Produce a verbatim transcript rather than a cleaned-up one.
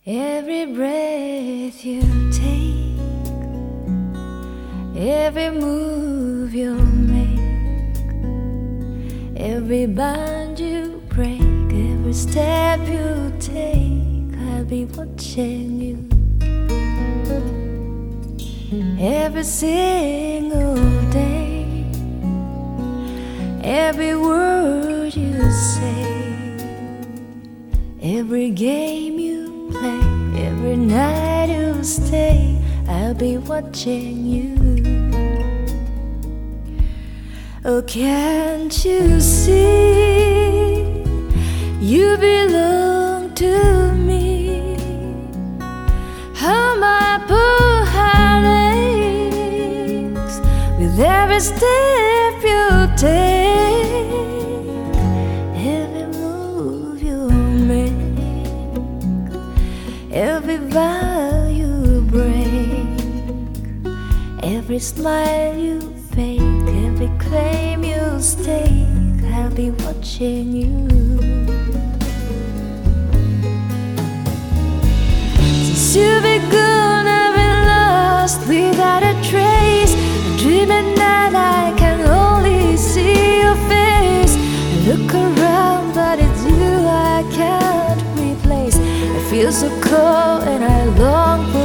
Every breath you take, every move you make, every bond you break, every step you take, I'll be watching you. Every single day, every word you say, every game you play, every night you stay, I'll be watching you. Oh, can't you see you belong to me? How my poor heart aches with every step you take, every move you make, every vow you break, every smile you fake, every claim you stake, I'll be watching you. Since you've begun, I've been lost without a trace. I dream at night, I can only see your face. I look around, but it's you I can't replace. I feel so cold and I long for